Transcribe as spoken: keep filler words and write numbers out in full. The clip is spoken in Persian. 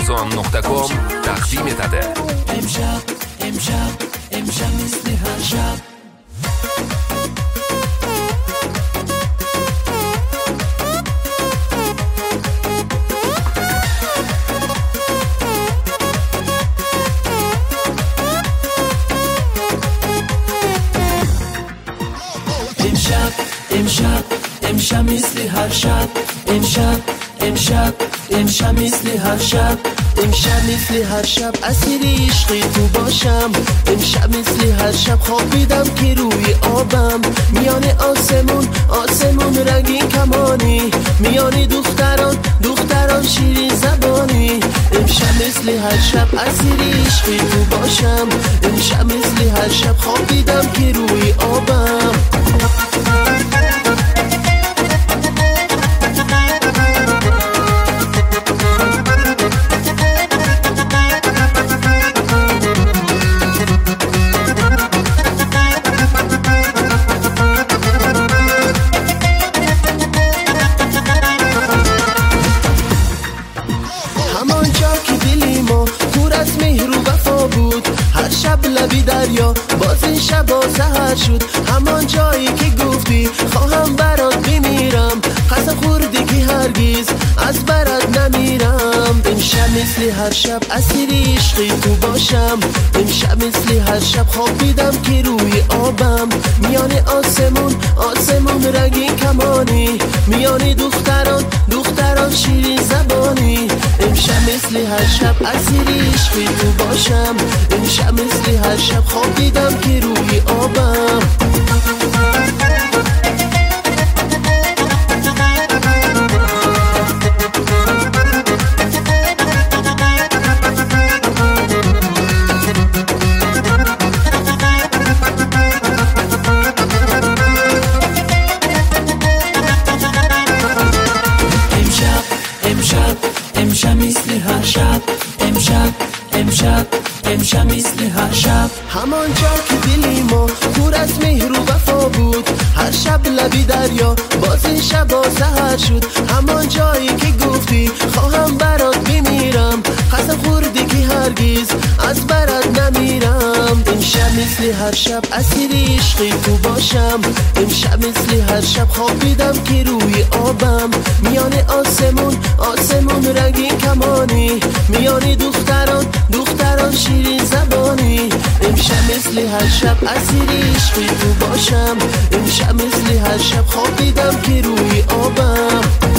آمازون نقطه کام تقدیم داده. امشب امشب امشب مثل هر شب. امشب امشب امشب مثل هر شب. امشب امشب امشب مثل هر شب. امشب مثل هر شب اسیر عشقی تو باشم. امشب مثل هر شب خوابیدم که روی آبم. میان آسمون آسمون رنگین کمانی، میان دختران دختران شیرین زبانی. امشب مثل هر شب اسیر عشقی تو باشم. امشب مثل هر شب خوابیدم که روی آبم. هر شب لبی دریا باز این شب سحر شد. همان جایی که گفتی خواهم برات بمیرم. قسم خوردی که هرگز از برات نمیرم. امشب مثل هر شب اسیر عشقی تو باشم. امشب مثل هر شب خوابیدم که روی آبم. میان آسمون آسمون رنگین کمانی، میان دختران دختران شیرین زبانی. امشب مثل هر شب اسیر عشقی تو باشم. امشب مثل هر شب خوابیدم که روی آبم. امشب امشب امشب مثل هر شب. امشب امشب امشب مثل هر شب. همان جا که دلی ما پر از مهر و وفا بود. هر شب لبی دریا باز این شب سحر شد. همان جایی که گفتی خواهم برات بمیرم. قسم خوردی که هرگز از برات نمیرم. امشب مثل هر شب اسیر عشقی تو باشم. امشب مثل هر شب خوابیدم که روی آبم. میان آسمون آسمون رنگین کمانی، میان دختران دختران شیرین زبانی. امشب مثل هر شب اسیر عشقی تو باشم. امشب مثل هر شب خوابیدم که روی آبم.